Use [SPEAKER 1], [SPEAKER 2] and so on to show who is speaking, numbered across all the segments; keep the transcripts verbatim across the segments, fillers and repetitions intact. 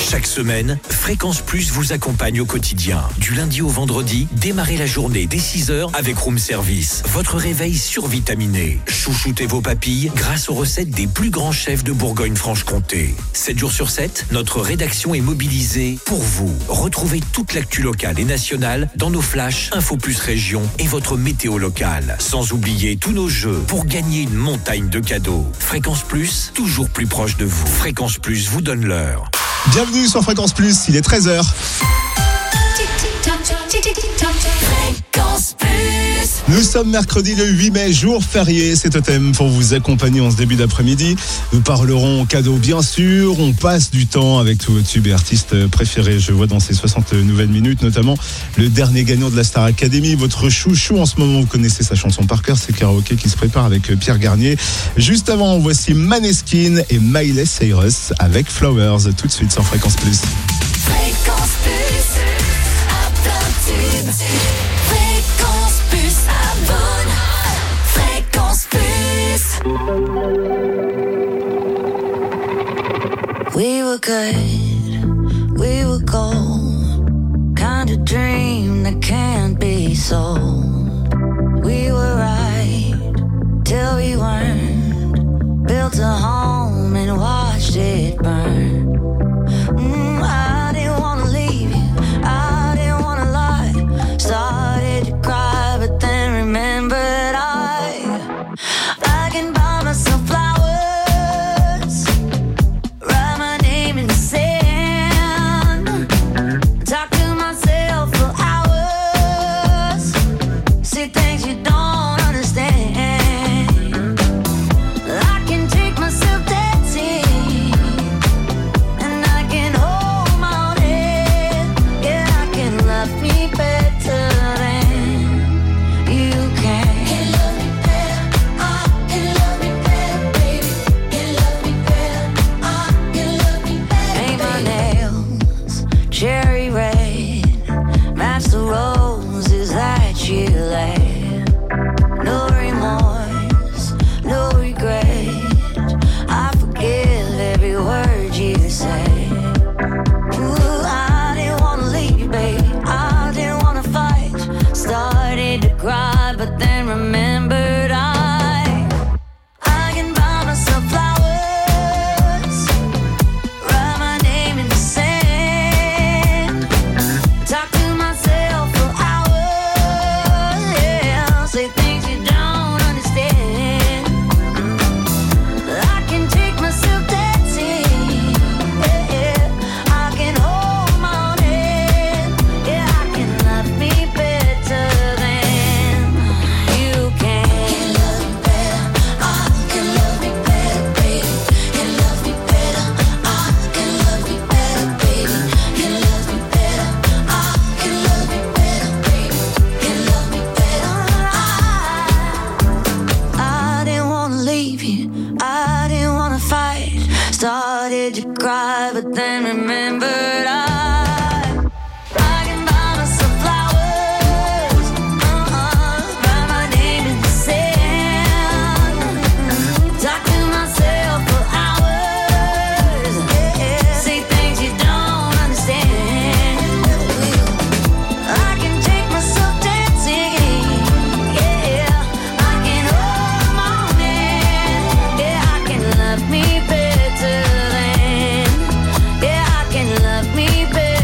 [SPEAKER 1] Chaque semaine, Fréquence Plus vous accompagne au quotidien. Du lundi au vendredi, démarrez la journée dès six heures avec Room Service. Votre réveil survitaminé. Chouchoutez vos papilles grâce aux recettes des plus grands chefs de Bourgogne-Franche-Comté. sept jours sur sept, notre rédaction est mobilisée pour vous. Retrouvez toute l'actu locale et nationale dans nos flashs Info Plus Région et votre météo locale. Sans oublier tous nos jeux pour gagner une montagne de cadeaux. Fréquence Plus, toujours plus proche de vous. Fréquence Plus vous donne l'heure.
[SPEAKER 2] Bienvenue sur Fréquence Plus, il est treize heures. Nous sommes mercredi le huit mai, jour férié, c'est Totem pour vous accompagner en ce début d'après-midi. Nous parlerons cadeaux bien sûr, on passe du temps avec tous vos tubes et artistes préférés. Je vois dans ces soixante nouvelles minutes notamment le dernier gagnant de la Star Academy, votre chouchou en ce moment, vous connaissez sa chanson par cœur, c'est Karaoké qui se prépare avec Pierre Garnier. Juste avant, voici Maneskin et Miley Cyrus avec Flowers, tout de suite sur Fréquence Plus.
[SPEAKER 3] Fréquence Plus, à plein tube. Fréquence Plus, abonne. Fréquence Plus.
[SPEAKER 4] We were good, we were gold. Kind of dream that can't be sold. We were right till we weren't. Built a home and watched it burn. Mm, I didn't wanna leave you, I didn't wanna lie. Started to cry, but then remembered I I can buy myself flowers, write my name in the sand, talk to myself for hours, see things you don't understand. I can take myself dancing, and I can hold my own head. Yeah, I can love me better than you can. Can love me better, I can love me better, baby. Can love me better, I can love me better. Paint my nails cherry red, match the roses that you laid. No remorse, no regret. I forgive every word you say. Ooh, I didn't wanna leave, babe. I didn't wanna fight. Started to cry, but then remembered I I can buy myself flowers, write my name in the sand, talk to myself for hours, yeah, say things you don't understand. I can take myself dancing, yeah, yeah. I can hold my own head, yeah, I can love me better than you can. Can love me better, I can love me better, baby. Can love me better, I can love me better, baby. Can love me better, I can love me better, baby. Can love me better, I I didn't wanna leave you, I didn't wanna fight. Started to cry, but then remembered I I can buy myself flowers, uh-uh, write my name in the sand, talk to myself for hours, yeah, say things you don't understand. I can take myself dancing, yeah, I can hold my own hand, yeah, I can love me better than, yeah, I can love me better.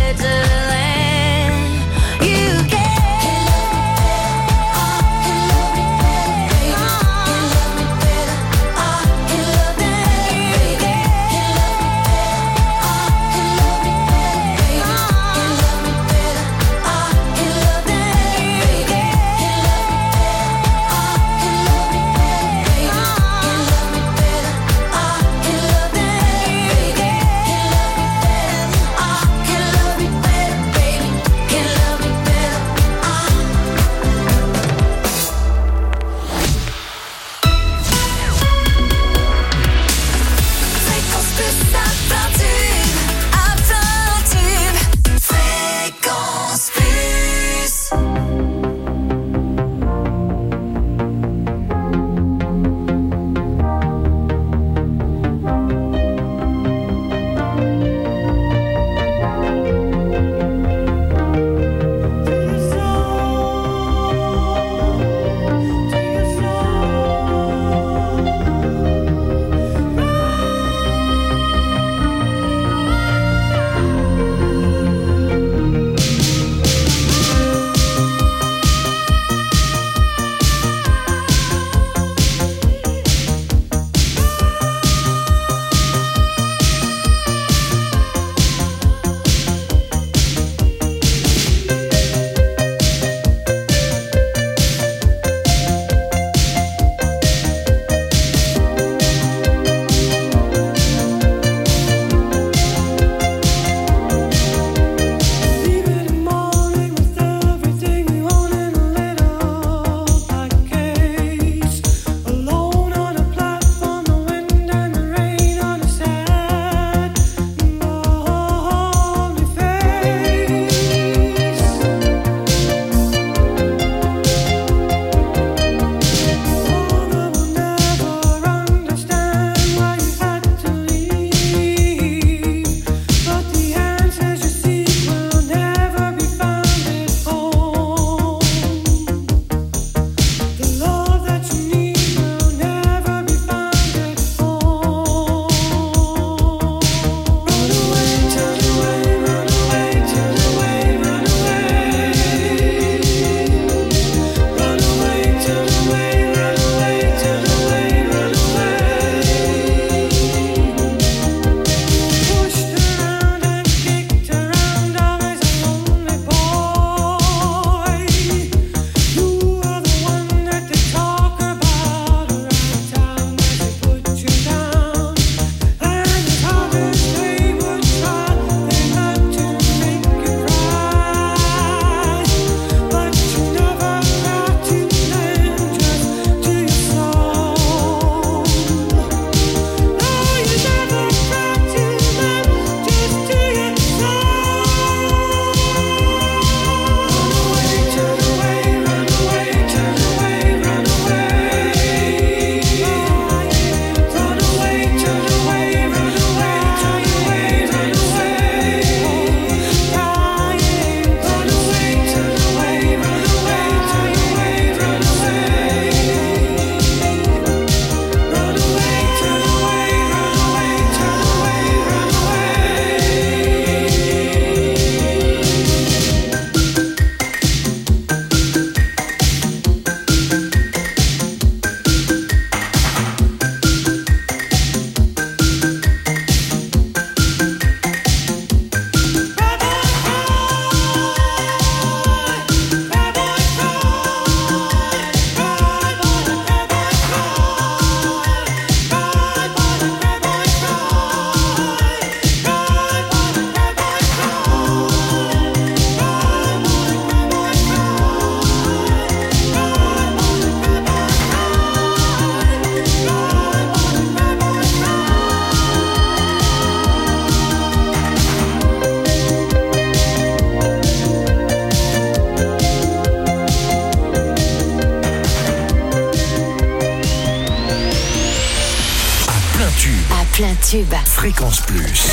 [SPEAKER 3] tubes.
[SPEAKER 1] Fréquence Plus.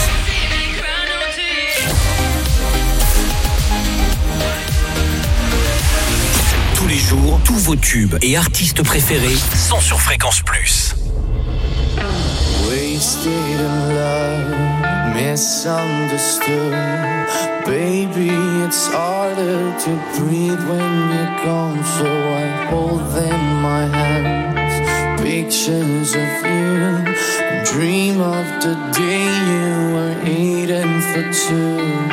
[SPEAKER 1] Tous les jours, tous vos tubes et artistes préférés sont sur Fréquence Plus.
[SPEAKER 5] Wasted in love, misunderstood. Baby, it's harder to breathe when you're gone. So I hold in my hands pictures of you. Dream of the day you were eating for two.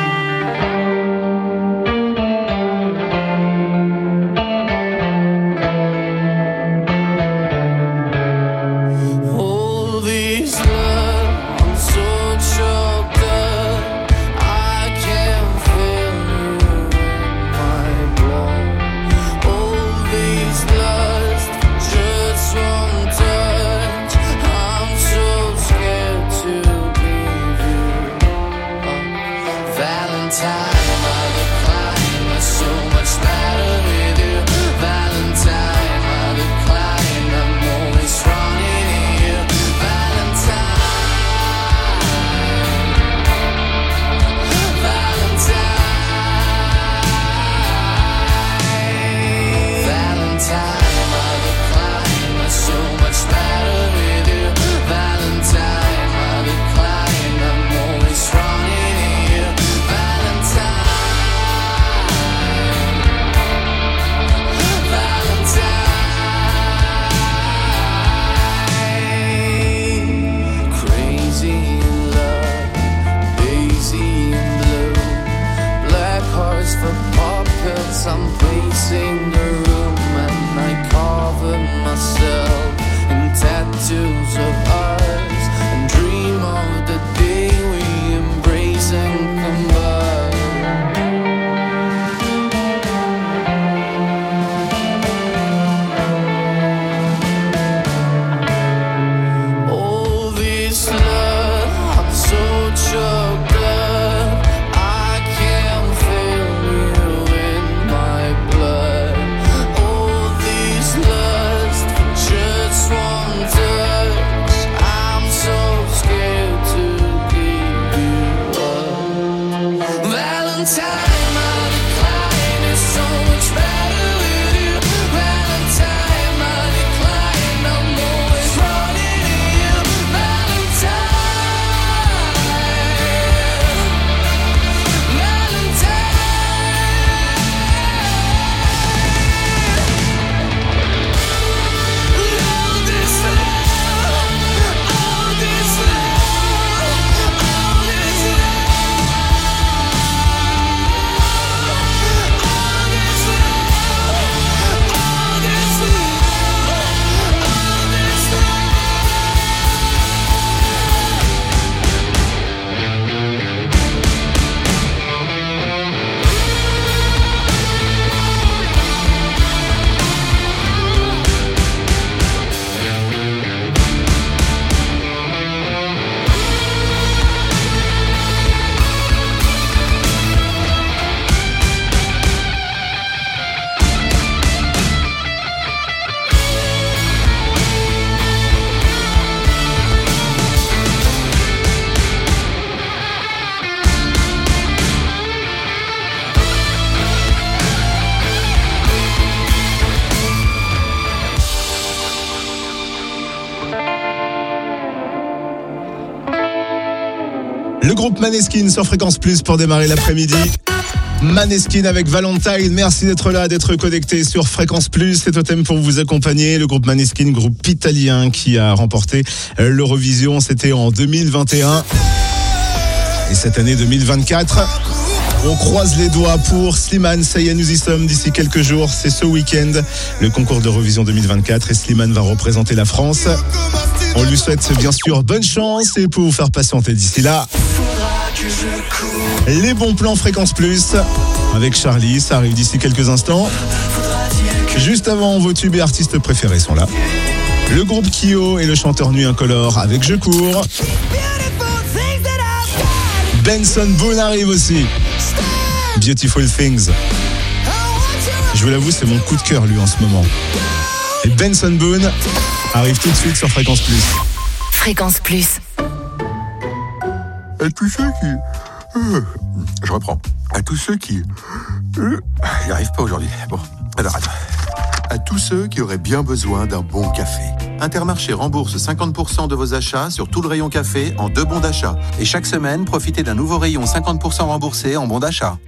[SPEAKER 2] Le groupe Maneskin sur Fréquence Plus pour démarrer l'après-midi. Maneskin avec Valentine, merci d'être là, d'être connecté sur Fréquence Plus. C'est au thème pour vous accompagner. Le groupe Maneskin, groupe italien qui a remporté l'Eurovision, c'était en deux mille vingt et un. Et cette année deux mille vingt-quatre, on croise les doigts pour Slimane. Ça y est, nous y sommes d'ici quelques jours. C'est ce week-end, le concours d'Eurovision deux mille vingt-quatre, et Slimane va représenter la France. On lui souhaite bien sûr bonne chance, et pour vous faire patienter d'ici là, les bons plans Fréquence Plus avec Charlie, ça arrive d'ici quelques instants. Juste avant, vos tubes et artistes préférés sont là. Le groupe Kyo et le chanteur Nuit Incolore avec Je cours. Benson Boone arrive aussi. Beautiful Things. Je vous l'avoue, c'est mon coup de cœur lui en ce moment. Et Benson Boone arrive tout de suite sur Fréquence Plus.
[SPEAKER 3] Fréquence Plus.
[SPEAKER 6] à tous ceux qui... Euh, je reprends. À tous ceux qui... Euh, j'y arrive pas aujourd'hui. Bon, alors attends. À tous ceux qui auraient bien besoin d'un bon café. Intermarché rembourse cinquante pour cent de vos achats sur tout le rayon café en deux bons d'achat. Et chaque semaine, profitez d'un nouveau rayon cinquante pour cent remboursé en bons d'achat.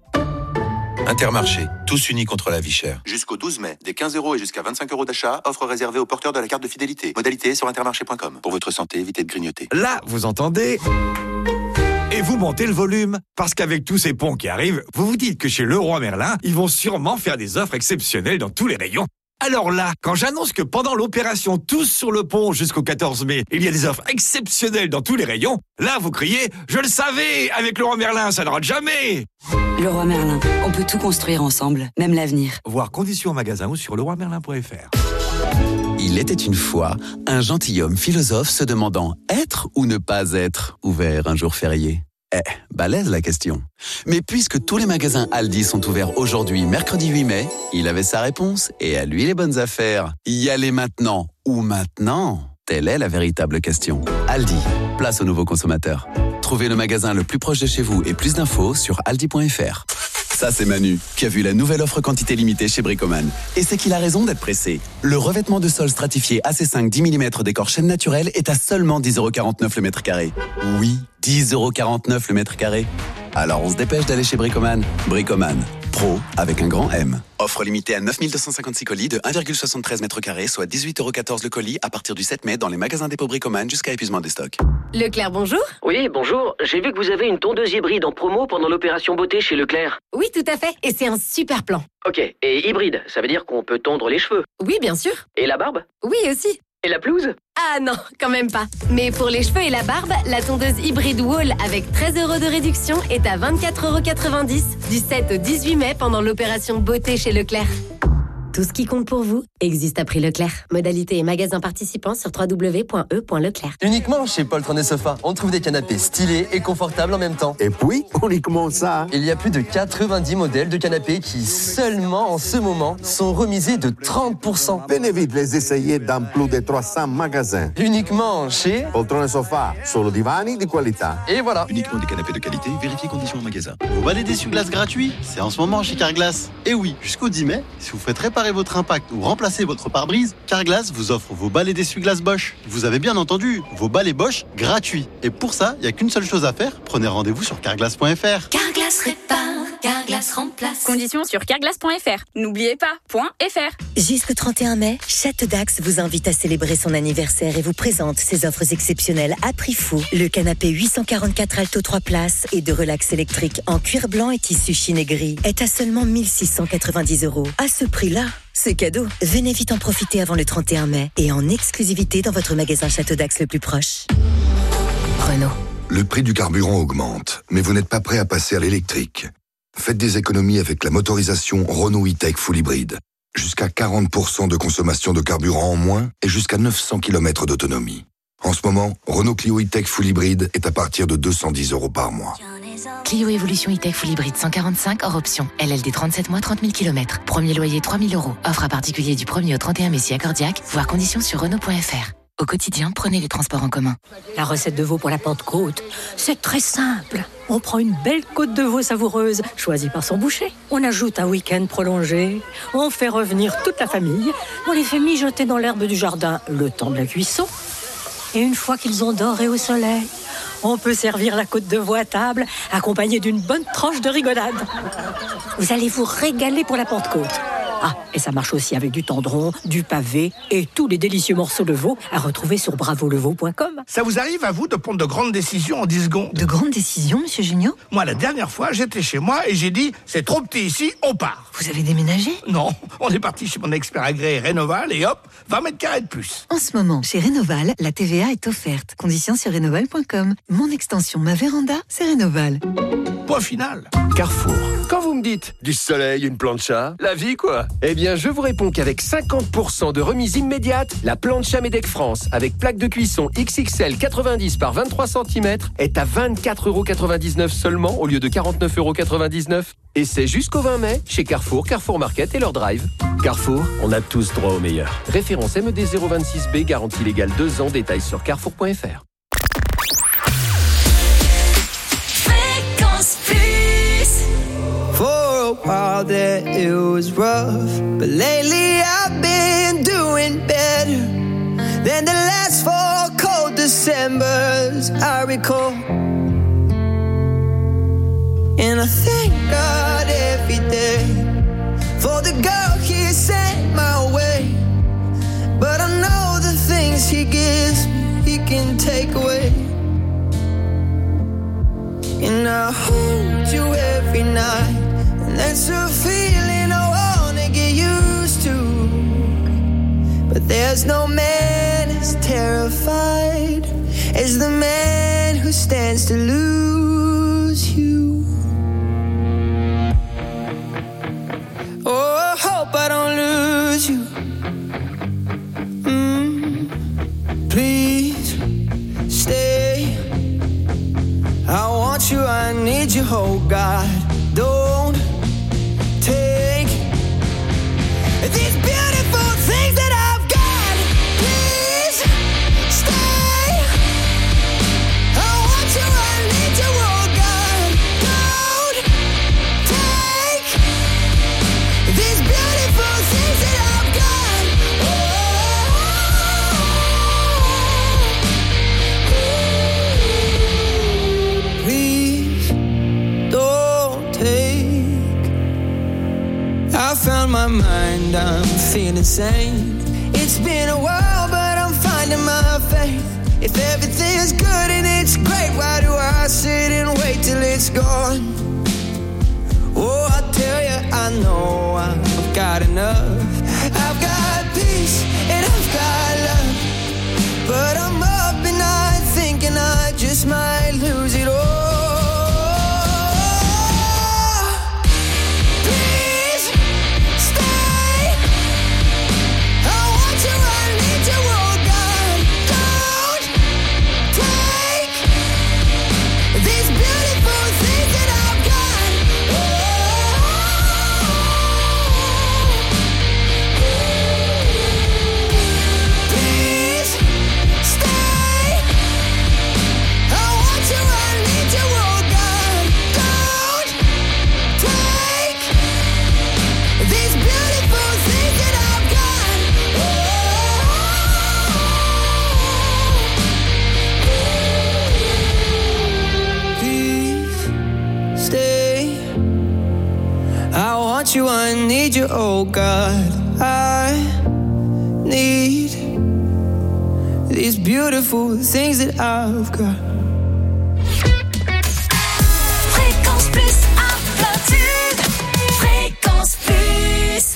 [SPEAKER 1] Intermarché, tous unis contre la vie chère.
[SPEAKER 6] Jusqu'au douze mai, des quinze euros et jusqu'à vingt-cinq euros d'achat, offre réservée aux porteurs de la carte de fidélité. Modalité sur intermarché point com. Pour votre santé, évitez de grignoter.
[SPEAKER 7] Là, vous entendez ? Et vous montez le volume. Parce qu'avec tous ces ponts qui arrivent, vous vous dites que chez Leroy Merlin, ils vont sûrement faire des offres exceptionnelles dans tous les rayons. Alors là, quand j'annonce que pendant l'opération Tous sur le pont jusqu'au quatorze mai, il y a des offres exceptionnelles dans tous les rayons, là vous criez « Je le savais, avec Leroy Merlin, ça ne rate jamais !»
[SPEAKER 8] Leroy Merlin, on peut tout construire ensemble, même l'avenir.
[SPEAKER 7] Voir conditions en magasin ou sur leroy merlin point f r.
[SPEAKER 9] Il était une fois un gentilhomme philosophe se demandant être ou ne pas être ouvert un jour férié. Eh, balèze la question. Mais puisque tous les magasins Aldi sont ouverts aujourd'hui, mercredi huit mai, il avait sa réponse et à lui les bonnes affaires. Y aller maintenant ou maintenant ? Telle est la véritable question. Aldi, place aux nouveaux consommateurs. Trouvez le magasin le plus proche de chez vous et plus d'infos sur aldi point f r. Ça, c'est Manu, qui a vu la nouvelle offre quantité limitée chez Bricoman. Et c'est qu'il a raison d'être pressé. Le revêtement de sol stratifié A C cinq dix millimètres décor chêne naturel est à seulement dix euros quarante-neuf le mètre carré. Oui, dix euros quarante-neuf le mètre carré. Alors on se dépêche d'aller chez Bricoman. Bricoman, pro avec un grand M. Offre limitée à neuf mille deux cent cinquante-six colis de un virgule soixante-treize mètres carrés, soit dix-huit euros quatorze le colis à partir du sept mai dans les magasins dépôt Bricoman jusqu'à épuisement des stocks.
[SPEAKER 10] Leclerc, bonjour.
[SPEAKER 11] Oui, bonjour. J'ai vu que vous avez une tondeuse hybride en promo pendant l'opération beauté chez Leclerc.
[SPEAKER 10] Oui, tout à fait. Et c'est un super plan.
[SPEAKER 11] Ok, et hybride, ça veut dire qu'on peut tondre les cheveux.
[SPEAKER 10] Oui, bien sûr.
[SPEAKER 11] Et la barbe?
[SPEAKER 10] Oui, aussi.
[SPEAKER 11] Et la pelouse?
[SPEAKER 10] Ah non, quand même pas. Mais pour les cheveux et la barbe, la tondeuse hybride Wall avec treize euros de réduction est à vingt-quatre euros quatre-vingt-dix du sept au dix-huit mai pendant l'opération beauté chez Leclerc. Tout ce qui compte pour vous existe à prix Leclerc. Modalité et magasins participants sur w w w point e point leclerc.
[SPEAKER 12] Uniquement chez Poltron et Sofa, on trouve des canapés stylés et confortables en même temps.
[SPEAKER 13] Et puis, uniquement ça.
[SPEAKER 12] Il y a plus de quatre-vingt-dix modèles de canapés qui, seulement en ce moment, sont remisés de trente pour cent.
[SPEAKER 13] Venez vite les essayer dans plus de trois cents magasins.
[SPEAKER 12] Uniquement chez
[SPEAKER 13] Poltron et Sofa, solo divani di qualità.
[SPEAKER 12] Et voilà.
[SPEAKER 14] Uniquement des canapés de qualité, vérifiez conditions en magasin. Vous balais d'essuie-glace gratuit? C'est en ce moment chez Carglass. Et oui, jusqu'au dix mai, si vous faites réparer votre impact ou remplacer votre pare-brise, Carglass vous offre vos balais d'essuie-glace Bosch. Vous avez bien entendu, vos balais Bosch gratuits. Et pour ça, il n'y a qu'une seule chose à faire, prenez rendez-vous sur carglass point f r.
[SPEAKER 3] Carglass répare, Carglass remplace.
[SPEAKER 15] Conditions sur carglass point f r. N'oubliez pas, .fr.
[SPEAKER 16] Jusqu'au trente et un mai, Château d'Axe vous invite à célébrer son anniversaire et vous présente ses offres exceptionnelles à prix fou. Le canapé huit cent quarante-quatre Alto trois places et de relax électrique en cuir blanc et tissu chine et gris est à seulement mille six cent quatre-vingt-dix euros. À ce prix-là, c'est cadeau. Venez vite en profiter avant le trente et un mai et en exclusivité dans votre magasin Château d'Axe le plus proche. Renault.
[SPEAKER 17] Le prix du carburant augmente, mais vous n'êtes pas prêt à passer à l'électrique. Faites des économies avec la motorisation Renault E-Tech Full Hybrid. Jusqu'à quarante pour cent de consommation de carburant en moins et jusqu'à neuf cents kilomètres d'autonomie. En ce moment, Renault Clio E-Tech Full Hybrid est à partir de deux cent dix euros par mois.
[SPEAKER 18] Clio Evolution E-Tech Full Hybrid cent quarante-cinq hors option. L L D trente-sept mois, trente mille kilomètres. Premier loyer trois mille euros. Offre à particulier du premier au trente et un mai si accordiaque. Voir conditions sur Renault point f r. Au quotidien, prenez les transports en commun.
[SPEAKER 19] La recette de veau pour la Pentecôte, c'est très simple. On prend une belle côte de veau savoureuse, choisie par son boucher. On ajoute un week-end prolongé. On fait revenir toute la famille. On les fait mijoter dans l'herbe du jardin le temps de la cuisson. Et une fois qu'ils ont doré au soleil, on peut servir la côte de veau à table, accompagnée d'une bonne tranche de rigodade. Vous allez vous régaler pour la Pentecôte. Ah, et ça marche aussi avec du tendron, du pavé et tous les délicieux morceaux de veau à retrouver sur bravo le veau point com.
[SPEAKER 20] Ça vous arrive à vous de prendre de grandes décisions en dix secondes?
[SPEAKER 16] De grandes décisions, monsieur Junio?
[SPEAKER 20] Moi, la dernière fois, j'étais chez moi et j'ai dit « c'est trop petit ici, on part ».
[SPEAKER 16] Vous avez déménagé?
[SPEAKER 20] Non, on est parti chez mon expert agréé Rénoval et hop, vingt mètres carrés de plus.
[SPEAKER 16] En ce moment, chez Rénoval, la T V A est offerte. Conditions sur rénoval point com. Mon extension, ma véranda, c'est Rénoval.
[SPEAKER 20] Point final.
[SPEAKER 21] Carrefour. Quand vous me dites du soleil, une plancha, la vie quoi? Eh bien, je vous réponds qu'avec cinquante pour cent de remise immédiate, la plancha Medec France avec plaque de cuisson X X L quatre-vingt-dix par vingt-trois centimètres est à vingt-quatre euros quatre-vingt-dix-neuf seulement au lieu de quarante-neuf euros quatre-vingt-dix-neuf. Et c'est jusqu'au vingt mai chez Carrefour, Carrefour Market et leur drive. Carrefour, on a tous droit au meilleur. Référence M E D zéro vingt-six B, garantie légale deux ans, détails sur carrefour point f r.
[SPEAKER 4] all that it was rough. But lately I've been doing better than the last four cold Decembers I recall. And I thank God every day for the girl He sent my way. But I know the things He gives me, He can take away. And I hold you every night, and that's a feeling I wanna get used to. But there's no man as terrified as the man who stands to lose you. Oh, I hope I don't lose you. Mm, please stay. I want you, I need you, oh God. Don't take these beautiful things that I've got. Please stay. I want you, I need you, oh God. Don't take these beautiful things that I've got. Oh, please don't take. I found my mind, I'm feeling sane. It's been a while, but I'm finding my faith. If everything's good and it's great, why do I sit and wait till it's gone? Oh, I tell you, I know I've got enough. I've got peace and I've got love. But I'm up and I thinking I just might lose it all. Please stay. I want you, I need you, oh God. Don't take these beautiful things that I've got. Please stay. I want you, I need you, oh God. Don't take these beautiful things that I've got. Please stay. I want you, I need you, oh God. I need these beautiful things that I've got.
[SPEAKER 3] Fréquence plus un platine. Fréquence plus.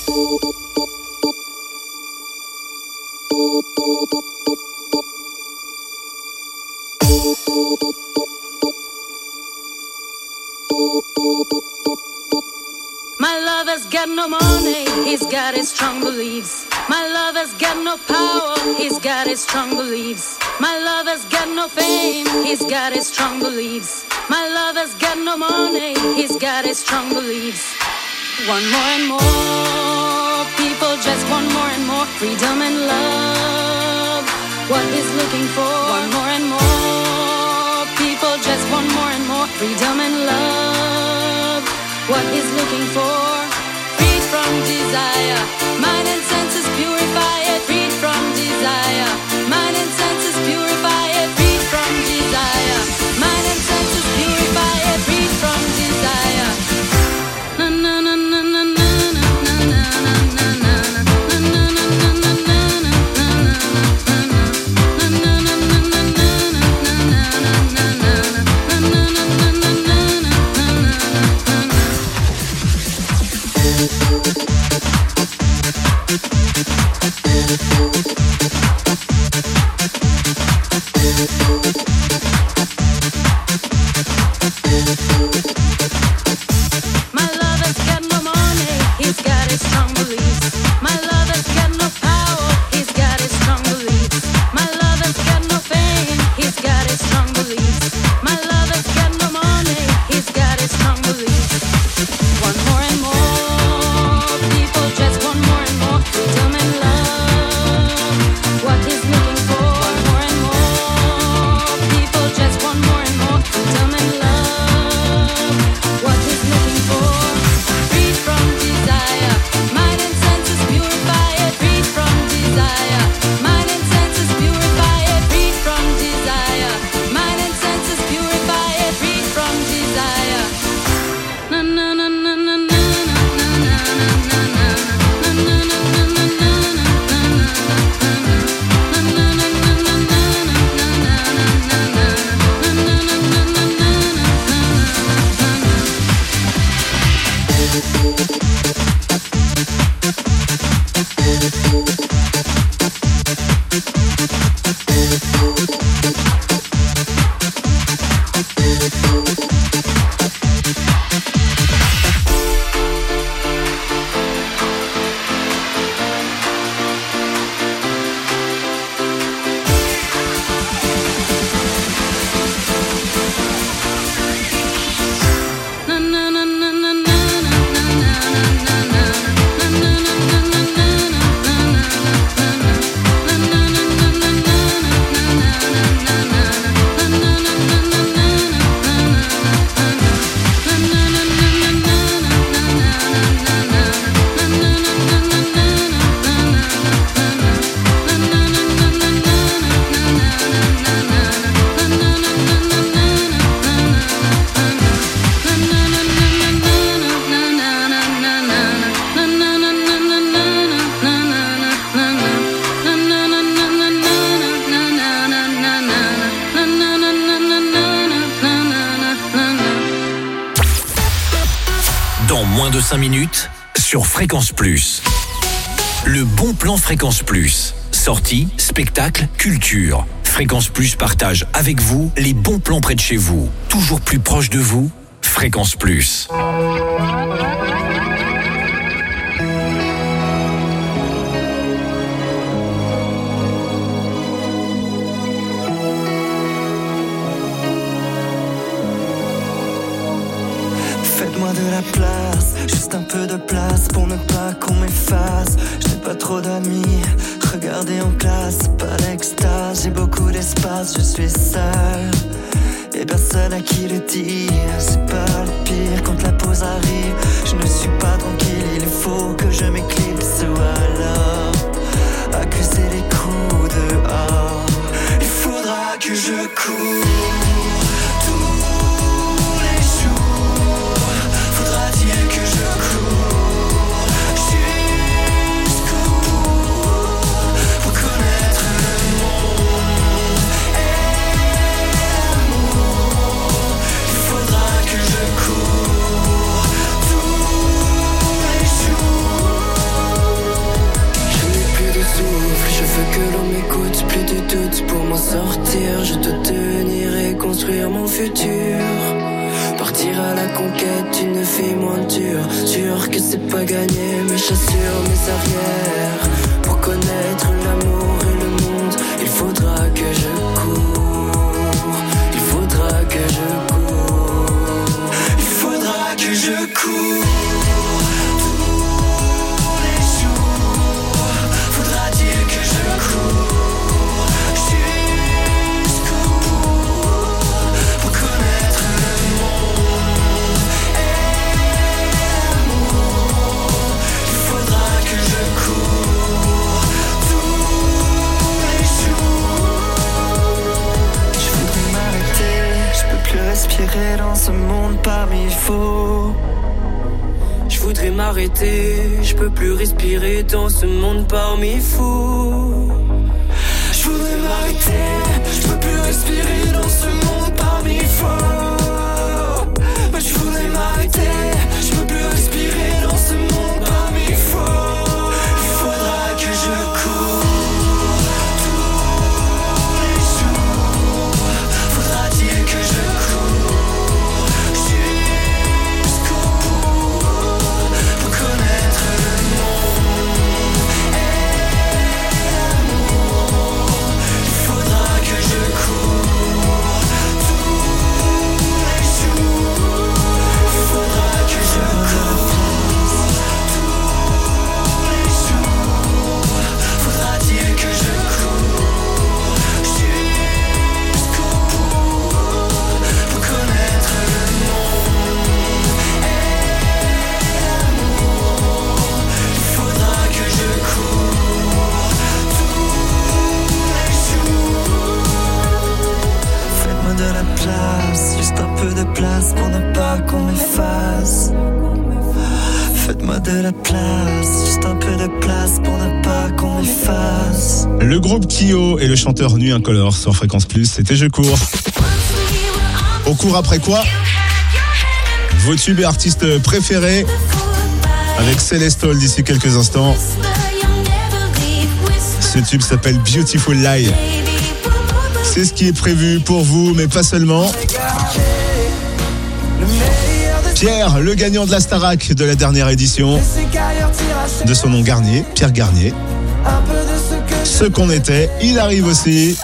[SPEAKER 22] My lover's got no money, he's got his strong beliefs. My lover's got no power, he's got his strong beliefs. My lover's got no fame, he's got his strong beliefs. My lover's got no money, he's got his strong beliefs. One more and more, people just want more and more freedom and love. What he's looking for, one more and more, people just want more and more freedom and love. What he's looking for, freed from desire, mind and senses purify it, freed from desire, mind and senses purify it, freed from desire, mind and senses purify it, freed from desire. Na na na na na na na na na na
[SPEAKER 1] De cinq minutes sur Fréquence Plus. Le bon plan Fréquence Plus. Sorties, spectacles, culture. Fréquence Plus partage avec vous les bons plans près de chez vous. Toujours plus proche de vous. Fréquence Plus.
[SPEAKER 2] Faites-moi de la place, juste un peu de place pour ne pas qu'on m'efface. J'ai pas trop d'amis, regardez en classe, pas l'extase. J'ai beaucoup d'espace, je suis seul et personne à qui le dire. C'est pas le pire quand la pause arrive. Je ne suis pas tranquille, il faut que je m'éclipse ou alors accuser les coups dehors. Il faudra que je cours. Que l'on m'écoute, plus de doute pour m'en sortir. Je dois tenir et construire mon futur. Partir à la conquête d'une vie moins dure. Sûr que c'est pas gagné, mes chassures, mes arrières. Pour connaître l'amour et le monde, il faudra que je cours. Il faudra que je cours. Il faudra que je cours. Respirer dans ce monde parmi faux. Je voudrais m'arrêter, je peux plus respirer dans ce monde parmi fous. Je voudrais m'arrêter, je peux plus respirer dans ce monde parmi faux. Mais je voudrais m'arrêter, je peux plus respirer dans ce monde parmi faux. Il faudra que je cours. Juste un peu de place pour ne pas qu'on m'efface. Faites-moi de la place, juste un peu de place pour ne pas qu'on m'efface.
[SPEAKER 5] Le groupe Kyo et le chanteur Nuit Incolore sur Fréquence Plus, c'était Je cours. On court après quoi? Vos tubes et artistes préférés avec Célestol d'ici quelques instants. Ce tube s'appelle Beautiful Lie. C'est ce qui est prévu pour vous, mais pas seulement. Pierre, le gagnant de la Starac de la dernière édition, de son nom Garnier, Pierre Garnier. Ce qu'on était, il arrive aussi.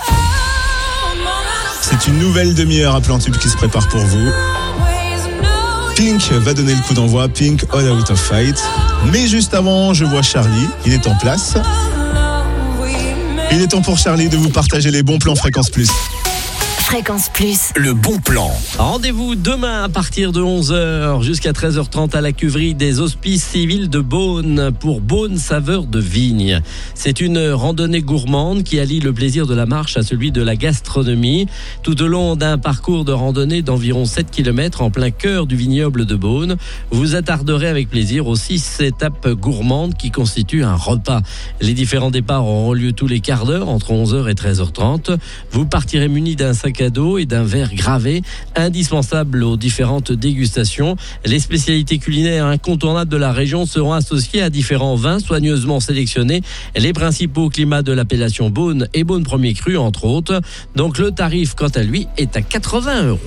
[SPEAKER 5] C'est une nouvelle demi-heure à Plan Tube qui se prépare pour vous. Pink va donner le coup d'envoi, Pink All Out of Fight. Mais juste avant, je vois Charlie, il est en place. Il est temps pour Charlie de vous partager les bons plans Fréquence Plus.
[SPEAKER 3] Fréquence Plus.
[SPEAKER 1] Le bon plan.
[SPEAKER 6] Rendez-vous demain à partir de onze heures jusqu'à treize heures trente à la cuverie des Hospices Civils de Beaune pour Beaune Saveur de Vigne. C'est une randonnée gourmande qui allie le plaisir de la marche à celui de la gastronomie. Tout au long d'un parcours de randonnée d'environ sept kilomètres en plein cœur du vignoble de Beaune, vous attarderez avec plaisir aux six étapes gourmandes qui constituent un repas. Les différents départs auront lieu tous les quarts d'heure entre onze heures et treize heures trente. Vous partirez muni d'un sac cadeau et d'un verre gravé, indispensable aux différentes dégustations. Les spécialités culinaires incontournables de la région seront associées à différents vins soigneusement sélectionnés, les principaux climats de l'appellation Beaune et Beaune Premier Cru, entre autres. Donc le tarif, quant à lui, est à quatre-vingts euros.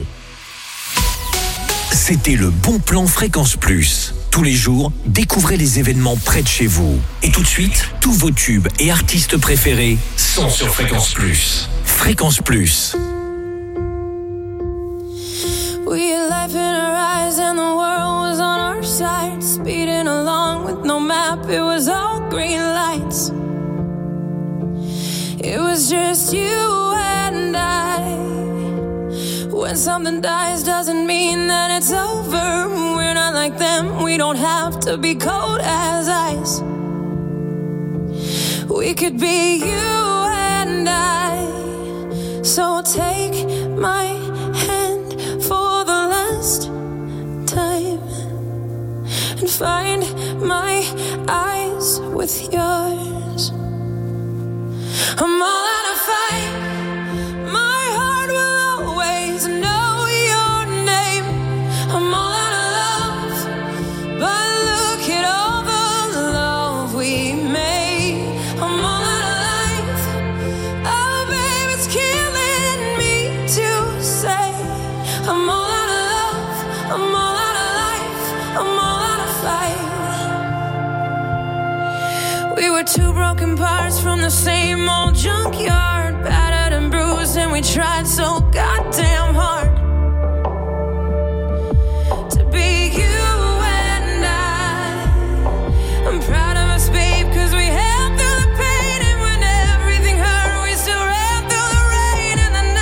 [SPEAKER 1] C'était le bon plan Fréquence Plus. Tous les jours, découvrez les événements près de chez vous. Et tout de suite, tous vos tubes et artistes préférés sont sur Fréquence Plus. Fréquence Plus.
[SPEAKER 22] We had life in our eyes and the world was on our side. Speeding along with no map, it was all green lights. It was just you and I. When something dies doesn't mean that it's over. We're not like them, we don't have to be cold as ice. We could be you and I. So take my hand for the last time and find my eyes with yours. I'm all out of fight. My heart will always know your name. I'm all out of love, but look at all the love we made. I'm all out of life. Oh, babe, it's killing me to say. I'm all out of love. I'm all out of life. I'm all out of fight. We were two broken parts from the same old junkyard, battered and bruised, and we tried so goddamn hard to be you and I. I'm proud of us, babe, cause we held through the pain, and when everything hurt, we still ran through the rain and the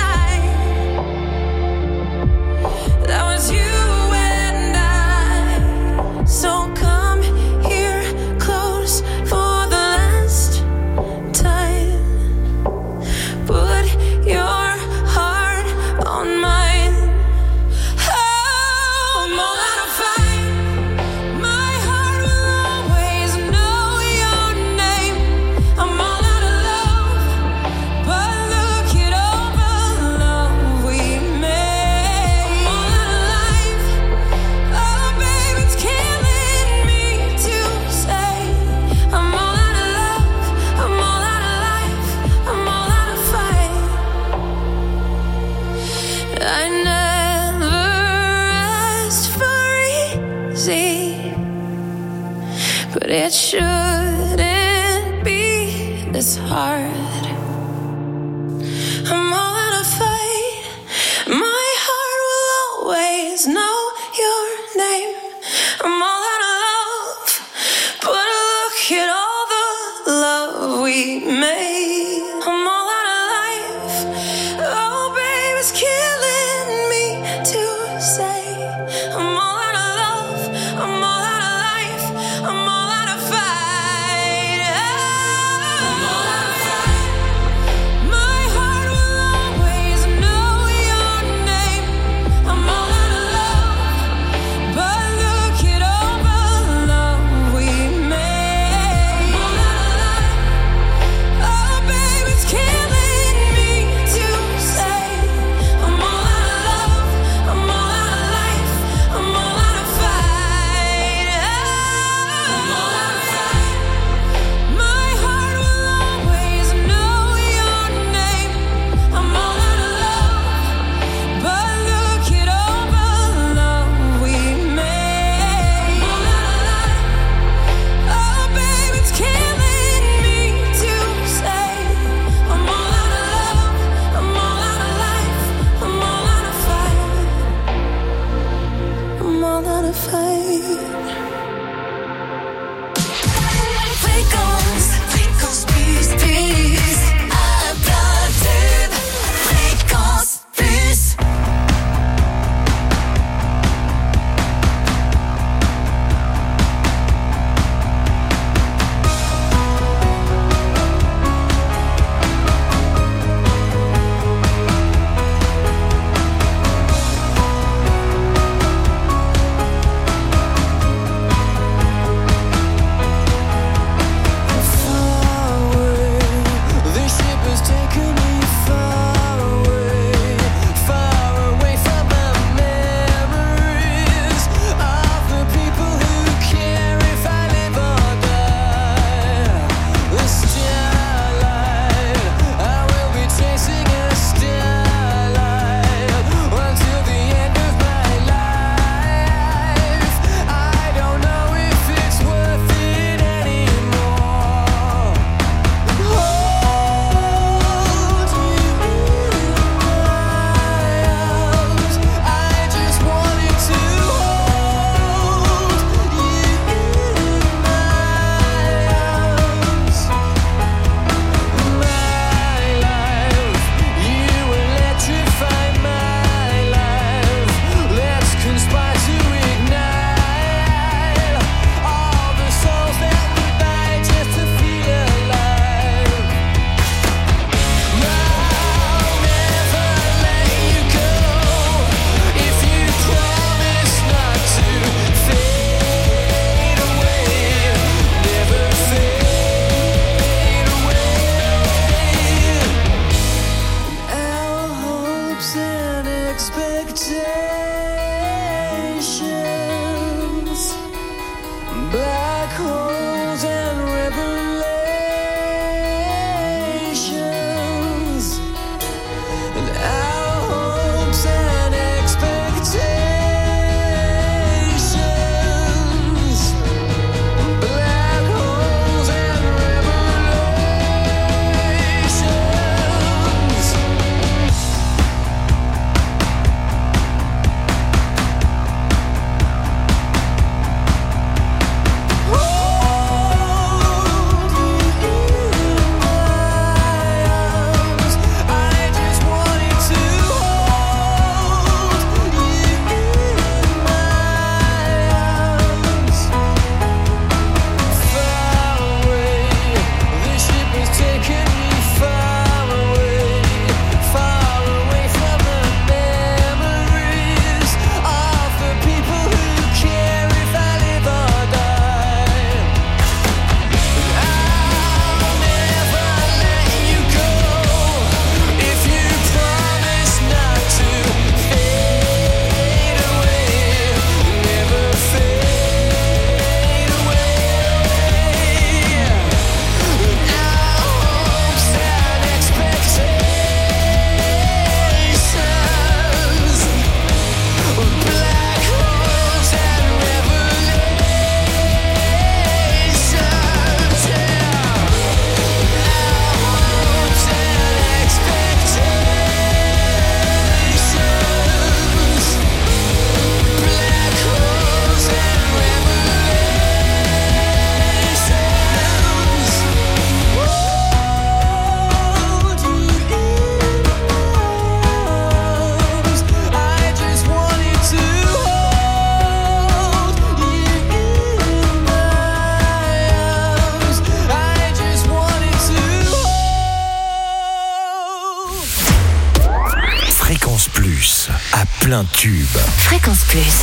[SPEAKER 22] night. That was you and I. So come here close for the last time. Put your heart on mine. Oh, I'm all out of fight. My heart will always know your name. I'm all out of love, but look at all the love we made. I'm all out of life. Oh, babe, it's killing me to say. I'm all out of love. I'm all out of life. I'm all out of fight. I never asked for easy, but it shouldn't be this hard. I'm all out of fight. My heart will always know your name. I'm all out of love, but look at all the love we made. I'm all out of life. Oh, babe, it's killing me to say. I'm all out of love. I'm all out of life. I'm all out of fight. I'm all out of fight. My heart will always know your name. I'm all out of love, but look at all
[SPEAKER 2] wanna fight. Fréquence, fréquence plus, plus, à plein tube. Fréquence plus.
[SPEAKER 1] plein tube.
[SPEAKER 3] Fréquence Plus.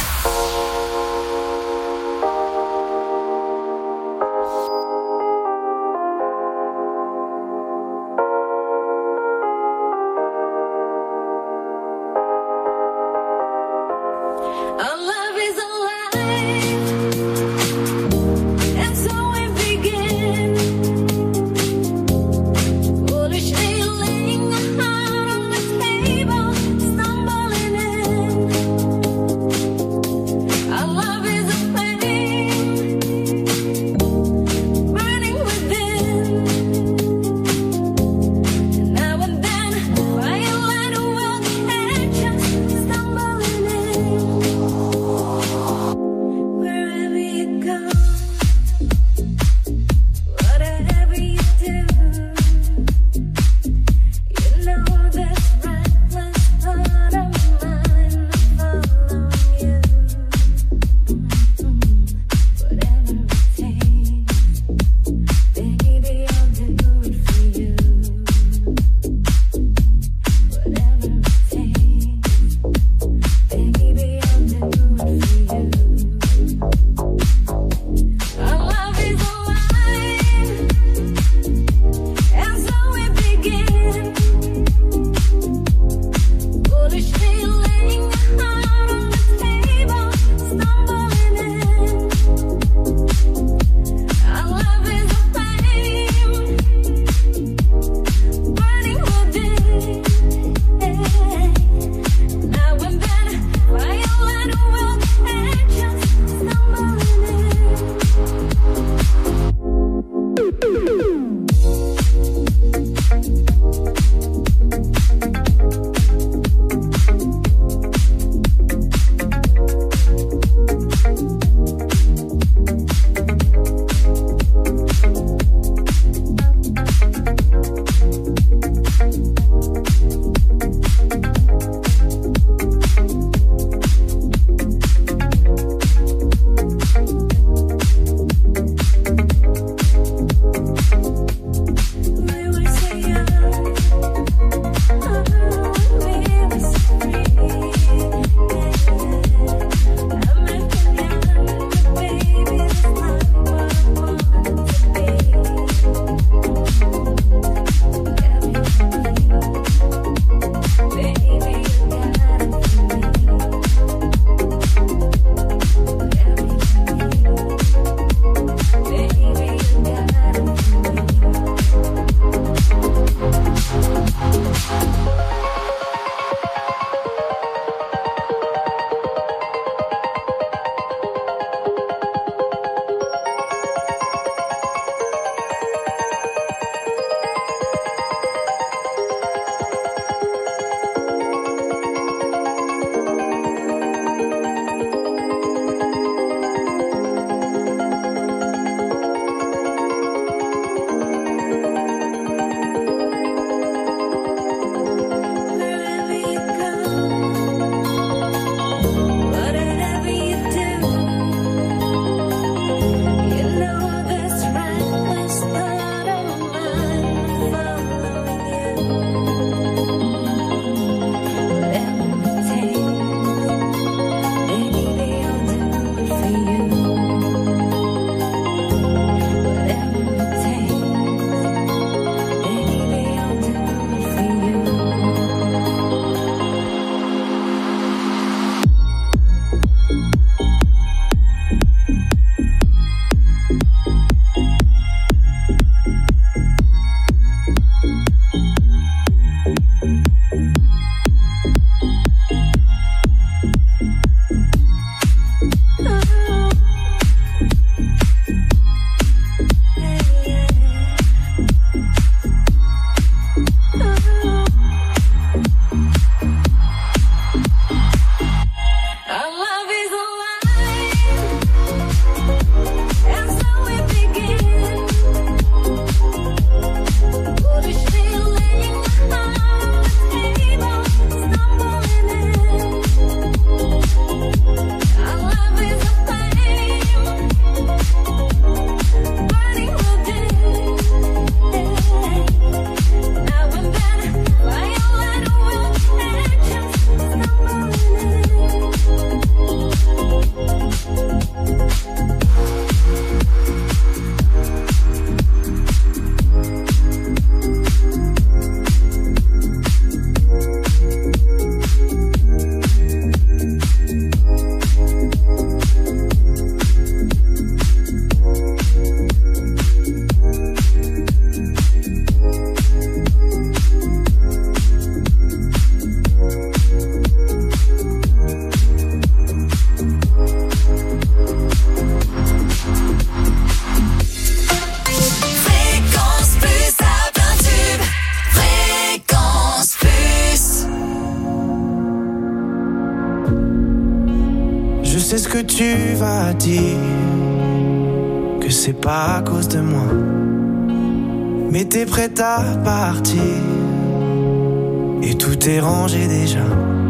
[SPEAKER 2] sais ce que tu vas dire, que c'est pas à cause de moi. Mais t'es prête à partir, et tout est rangé déjà.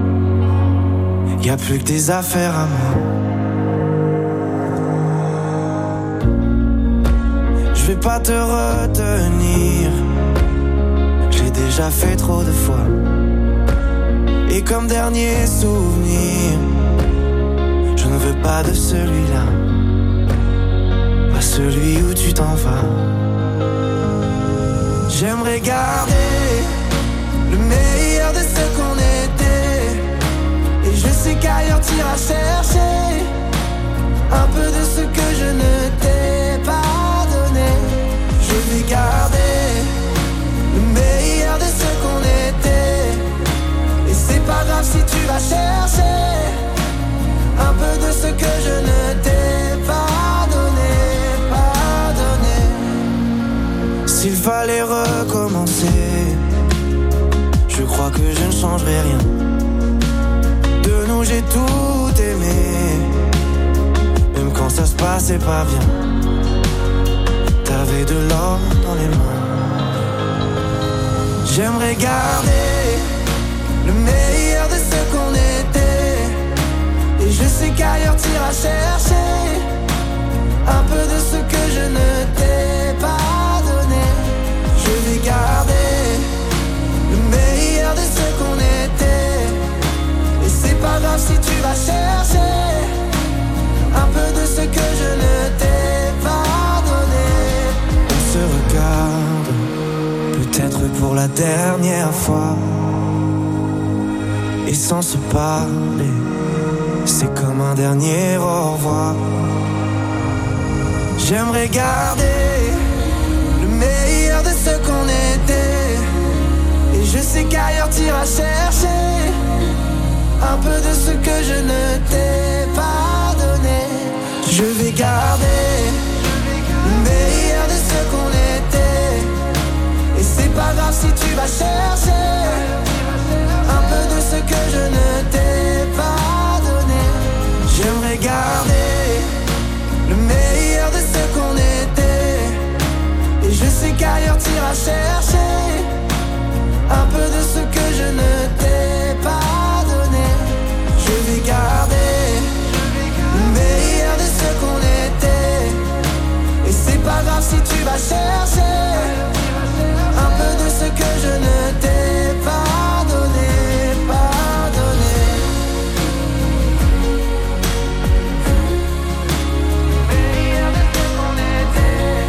[SPEAKER 2] Y'a plus que des affaires à moi. Je vais pas te retenir, je l'ai déjà fait trop de fois. Et comme dernier souvenir, je ne veux pas de celui-là, pas celui où tu t'en vas. J'aimerais garder le meilleur de ce qu'on était, et je sais qu'ailleurs t'iras chercher un peu de ce que je ne t'ai pas donné. Je vais garder le meilleur de ce qu'on était, et c'est pas grave si tu vas chercher un peu de ce que je ne t'ai pas donné, pas donné. S'il fallait recommencer, je crois que je ne changerai rien. De nous j'ai tout aimé, même quand ça se passait pas bien. T'avais de l'or dans les mains. J'aimerais garder le meilleur de ce qu'on était, et je sais qu'ailleurs t'iras chercher un peu de ce que je ne t'ai pas donné. Je vais garder le meilleur de ce qu'on était, et c'est pas grave si tu vas chercher un peu de ce que je ne t'ai pas donné. On se regarde, peut-être pour la dernière fois, et sans se parler, c'est comme un dernier au revoir. J'aimerais garder le meilleur de ce qu'on était, et je sais qu'ailleurs t'iras chercher un peu de ce que je ne t'ai pas donné. Je vais garder le meilleur de ce qu'on était, et c'est pas grave si tu vas chercher un peu de ce que je ne t'ai pas donné. J'aimerais garder le meilleur de ce qu'on était, et je sais qu'ailleurs t'iras chercher un peu de ce que je ne t'ai pas donné. Je vais garder le meilleur de ce qu'on était, et c'est pas grave si tu vas chercher un peu de ce que je ne t'ai pas donné, pas donné. Meilleur de ce qu'on était,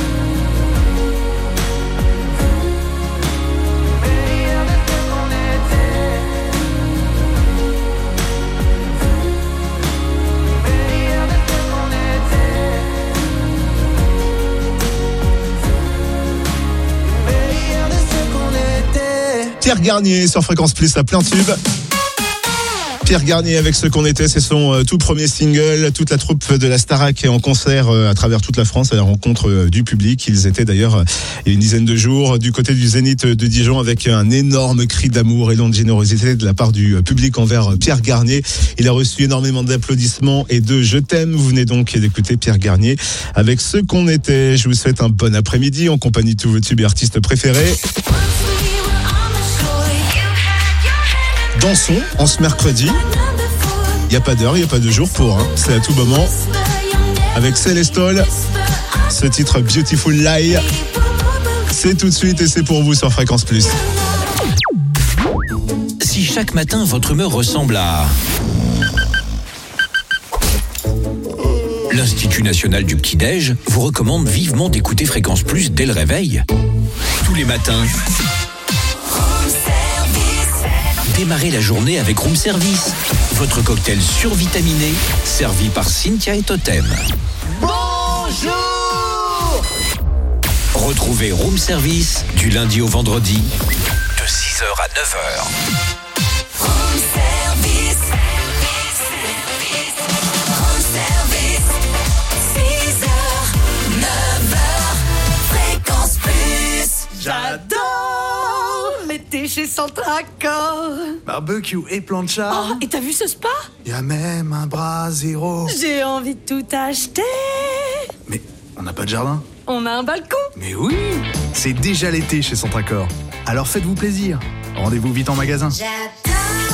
[SPEAKER 2] meilleur de ce qu'on était, meilleur de ce qu'on était, meilleur de ce qu'on était.
[SPEAKER 5] Pierre Garnier sur Fréquence Plus à plein tube. Pierre Garnier avec ce qu'on était, c'est son euh, tout premier single. Toute la troupe de la Starac est en concert euh, à travers toute la France à la rencontre euh, du public. Ils étaient d'ailleurs euh, il y a une dizaine de jours du côté du Zénith de Dijon avec un énorme cri d'amour et de générosité de la part du euh, public envers euh, Pierre Garnier. Il a reçu énormément d'applaudissements et de je t'aime. Vous venez donc d'écouter Pierre Garnier avec ce qu'on était. Je vous souhaite un bon après-midi en compagnie de tous vos tubes et artistes préférés. Dansons en ce mercredi. Il n'y a pas d'heure, il n'y a pas de jour pour. Hein. C'est à tout moment. Avec Célestol, ce titre Beautiful Lie. C'est tout de suite et c'est pour vous sur Fréquence Plus.
[SPEAKER 1] Si chaque matin votre humeur ressemble à... L'Institut National du Petit-Déj vous recommande vivement d'écouter Fréquence Plus dès le réveil. Tous les matins... Démarrez la journée avec Room Service, votre cocktail survitaminé, servi par Cynthia et Totem.
[SPEAKER 4] Bonjour!
[SPEAKER 1] Retrouvez Room Service du lundi au vendredi, de six heures à neuf heures.
[SPEAKER 4] Room Service. Room Service. six heures, neuf heures. Fréquence Plus. J'adore l'été
[SPEAKER 19] chez Centracor.
[SPEAKER 7] Barbecue et plancha.
[SPEAKER 19] Oh, et t'as vu ce spa?
[SPEAKER 7] Y a même un bras zéro.
[SPEAKER 19] J'ai envie de tout acheter.
[SPEAKER 7] Mais on n'a pas de jardin?
[SPEAKER 19] On a un balcon.
[SPEAKER 7] Mais oui, c'est déjà l'été chez Centracor. Alors faites-vous plaisir. Rendez-vous vite en magasin.
[SPEAKER 22] J'adore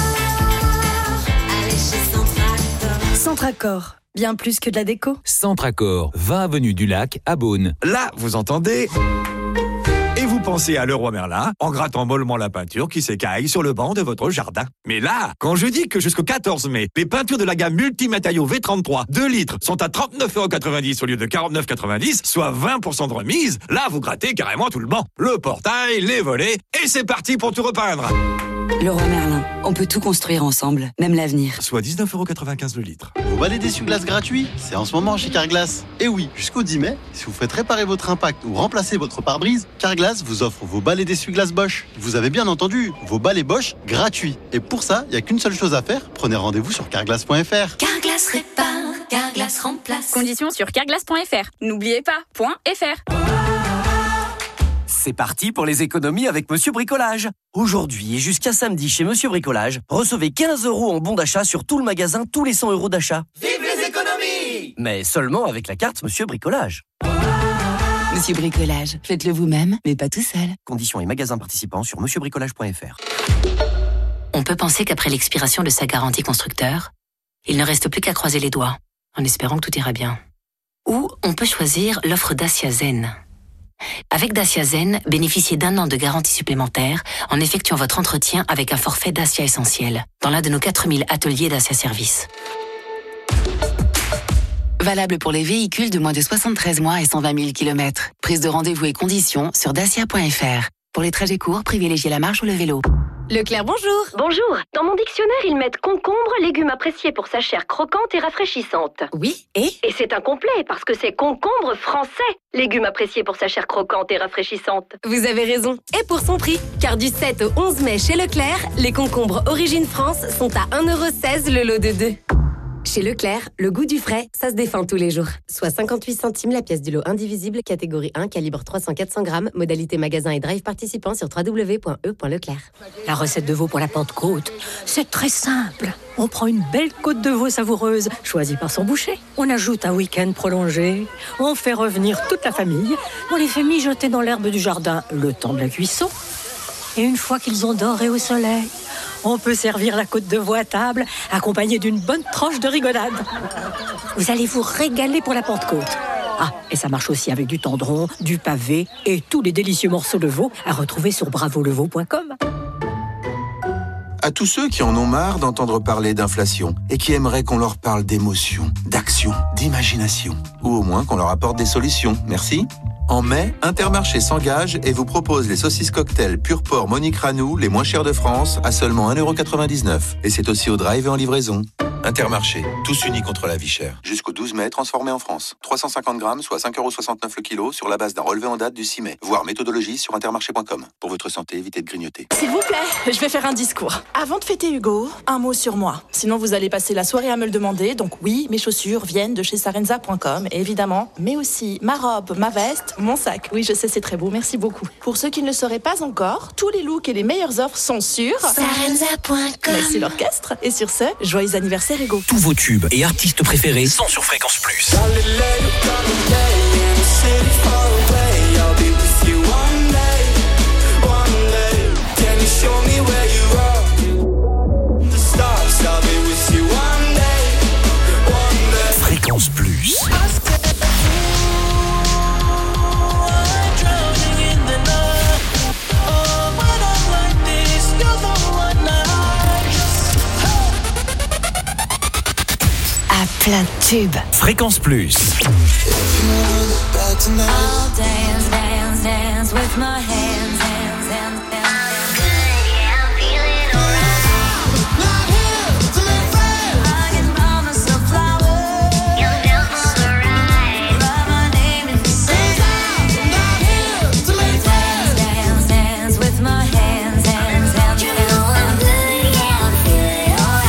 [SPEAKER 22] aller chez Centracor.
[SPEAKER 19] Centracor, bien plus que de la déco.
[SPEAKER 1] Centracor, vingt avenue du Lac, à Beaune.
[SPEAKER 8] Là, vous entendez? Et vous pensez à Leroy Merlin en grattant mollement la peinture qui s'écaille sur le banc de votre jardin. Mais là, quand je dis que jusqu'au quatorze mai, les peintures de la gamme multimatériaux V trente-trois deux litres sont à trente-neuf euros quatre-vingt-dix au lieu de quarante-neuf euros quatre-vingt-dix, soit vingt pour cent de remise, là vous grattez carrément tout le banc. Le portail, les volets, et c'est parti pour tout repeindre.
[SPEAKER 23] Leroy Merlin, on peut tout construire ensemble, même l'avenir.
[SPEAKER 8] Soit dix-neuf euros quatre-vingt-quinze le litre.
[SPEAKER 14] Vos balais d'essuie-glace gratuits, c'est en ce moment chez Carglass. Et oui, jusqu'au dix mai, si vous faites réparer votre impact ou remplacer votre pare-brise, Carglass vous offre vos balais d'essuie-glace Bosch. Vous avez bien entendu, vos balais Bosch gratuits. Et pour ça, il n'y a qu'une seule chose à faire, prenez rendez-vous sur carglass point f r.
[SPEAKER 22] Carglass répare, Carglass remplace.
[SPEAKER 15] Conditions sur carglass point f r. N'oubliez pas, .fr.
[SPEAKER 24] C'est parti pour les économies avec Monsieur Bricolage. Aujourd'hui et jusqu'à samedi chez Monsieur Bricolage, recevez quinze euros en bon d'achat sur tout le magasin, tous les cent euros d'achat.
[SPEAKER 20] Vive les économies!
[SPEAKER 24] Mais seulement avec la carte Monsieur Bricolage.
[SPEAKER 18] Monsieur Bricolage, faites-le vous-même, mais pas tout seul.
[SPEAKER 24] Conditions et magasins participants sur monsieur bricolage point f r.
[SPEAKER 18] On peut penser qu'après l'expiration de sa garantie constructeur, il ne reste plus qu'à croiser les doigts, en espérant que tout ira bien. Ou on peut choisir l'offre Dacia Zen. Avec Dacia Zen, bénéficiez d'un an de garantie supplémentaire en effectuant votre entretien avec un forfait Dacia Essentiel dans l'un de nos quatre mille ateliers Dacia Service. Valable pour les véhicules de moins de soixante-treize mois et cent vingt mille kilomètres. Prise de rendez-vous et conditions sur dacia point f r. Pour les trajets courts, privilégiez la marche ou le vélo.
[SPEAKER 10] Leclerc, bonjour.
[SPEAKER 11] Bonjour. Dans mon dictionnaire, ils mettent concombre, légume apprécié pour sa chair croquante et rafraîchissante.
[SPEAKER 18] Oui, et
[SPEAKER 11] Et c'est incomplet, parce que c'est concombre français. Légume apprécié pour sa chair croquante et rafraîchissante.
[SPEAKER 10] Vous avez raison. Et pour son prix, car du sept au onze mai chez Leclerc, les concombres Origine France sont à un euro seize le lot de deux. Chez Leclerc, le goût du frais, ça se défend tous les jours. Soit cinquante-huit centimes la pièce du lot indivisible, catégorie un, calibre trois cents à quatre cents grammes, modalité magasin et drive participant sur w w w point e point leclerc.
[SPEAKER 19] La recette de veau pour la Pentecôte, c'est très simple. On prend une belle côte de veau savoureuse, choisie par son boucher. On ajoute un week-end prolongé. On fait revenir toute la famille. On les fait mijoter dans l'herbe du jardin le temps de la cuisson. Et une fois qu'ils ont doré au soleil, on peut servir la côte de veau à table, accompagnée d'une bonne tranche de rigolade. Vous allez vous régaler pour la Pentecôte. Ah, et ça marche aussi avec du tendron, du pavé et tous les délicieux morceaux de veau à retrouver sur bravo le veau point com.
[SPEAKER 25] À tous ceux qui en ont marre d'entendre parler d'inflation et qui aimeraient qu'on leur parle d'émotion, d'action, d'imagination, ou au moins qu'on leur apporte des solutions, merci. En mai, Intermarché s'engage et vous propose les saucisses cocktail pur porc Monique Ranou, les moins chères de France, à seulement un euro quatre-vingt-dix-neuf. Et c'est aussi au drive et en livraison. Intermarché, tous unis contre la vie chère. Jusqu'au douze mai, transformé en France. trois cent cinquante grammes, soit cinq euros soixante-neuf le kilo, sur la base d'un relevé en date du six mai. Voir méthodologie sur intermarché point com. Pour votre santé, évitez de grignoter.
[SPEAKER 26] S'il vous plaît, je vais faire un discours. Avant de fêter Hugo, un mot sur moi. Sinon, vous allez passer la soirée à me le demander. Donc oui, mes chaussures viennent de chez sarenza point com, évidemment. Mais aussi ma robe, ma veste, mon sac. Oui, je sais, c'est très beau. Merci beaucoup. Pour ceux qui ne le sauraient pas encore, tous les looks et les meilleures offres sont sur
[SPEAKER 22] sarenza point com.
[SPEAKER 26] Merci l'orchestre. Et sur ce, joyeux anniversaire Hugo.
[SPEAKER 1] Tous vos tubes et artistes préférés sont sur Fréquence Plus. Fréquence Plus.
[SPEAKER 18] Plein de tubes.
[SPEAKER 1] Fréquence Plus.
[SPEAKER 22] I'll dance, dance, dance with my hands, hands, hands, hands. Yeah, I'm feeling alright. Not here to make friends. I can buy myself flowers. You're built for the ride. But my name is the same. I'm not here to make friends. Dance, dance with my hands, hands, hands. You know I'm good, yeah, I'm feeling alright.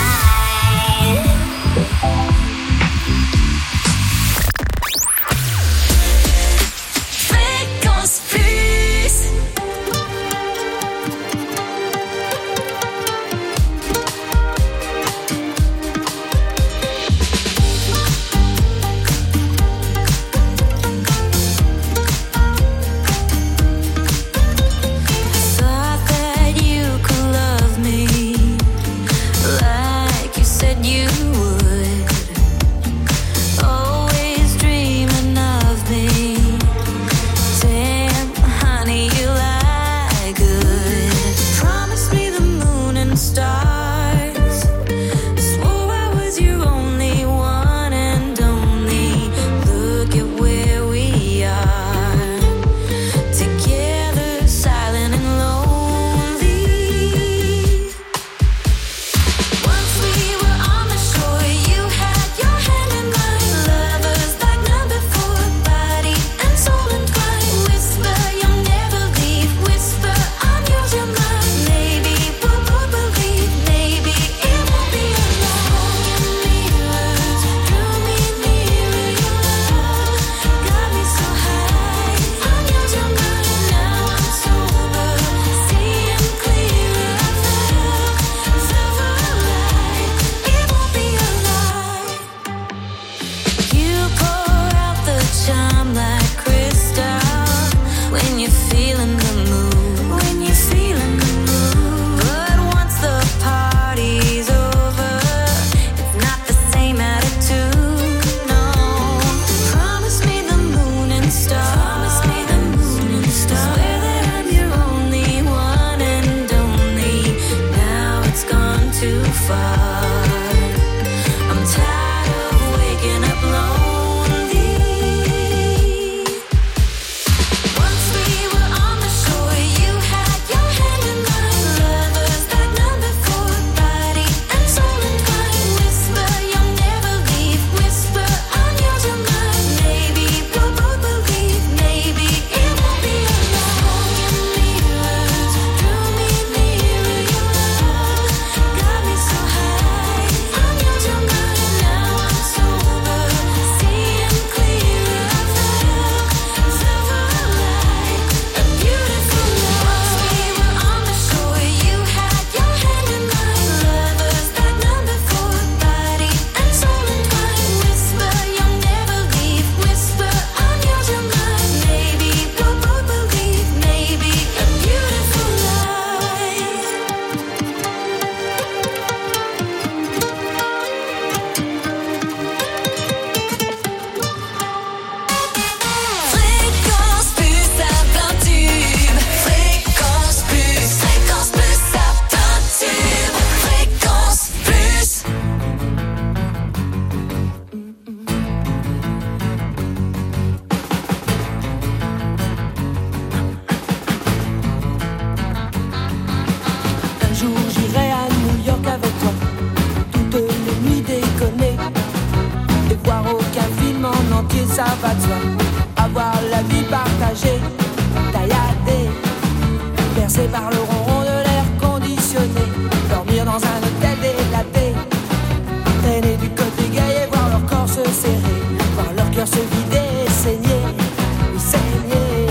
[SPEAKER 4] compliqué, ça va de soi. Avoir la vie partagée, tailladée, bercée par le ronron de l'air conditionné. Dormir dans un hôtel délaté, traîner du côté gay et voir leur corps se serrer, voir leur cœur se vider et saigner, et saigner.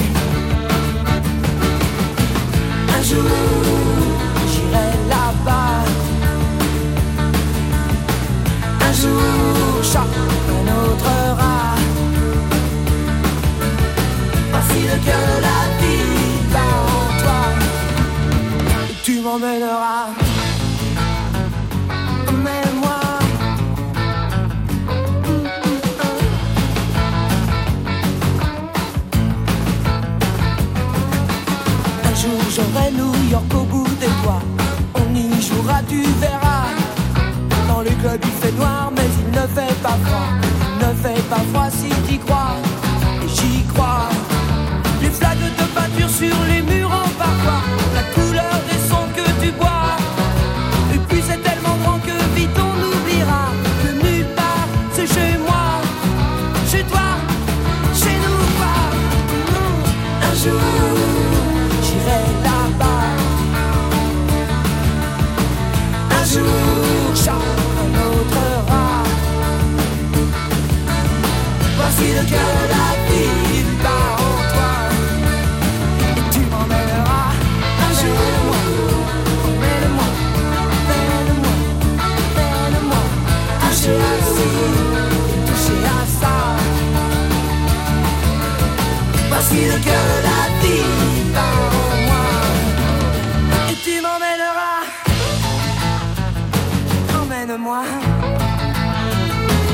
[SPEAKER 4] Un jour, j'irai là-bas. Un jour, chaque un autre rat. Voici le cœur de la vie bat en toi. Et tu m'emmèneras. Emmène-moi. Un jour, j'aurai New York au bout des doigts. On y jouera, tu verras. Dans les clubs il fait noir mais il ne fait pas froid. Il ne fait pas froid si t'y crois. Et j'y crois. Les flaques de peinture sur les murs en parfois. La couleur des sons que tu bois. Et puis c'est tellement grand que vite on oubliera que nulle part c'est chez moi. Chez toi, chez nous pas. Un jour j'irai là-bas. Un jour chaque un autre rat. Voici le cœur de la vie bat en toi. Et tu m'emmèneras un jour. Emmène-moi, emmène-moi, emmène-moi. Toucher à ci, toucher à ça. Voici le cœur de la vie bat en moi. Et tu m'emmèneras. Emmène-moi.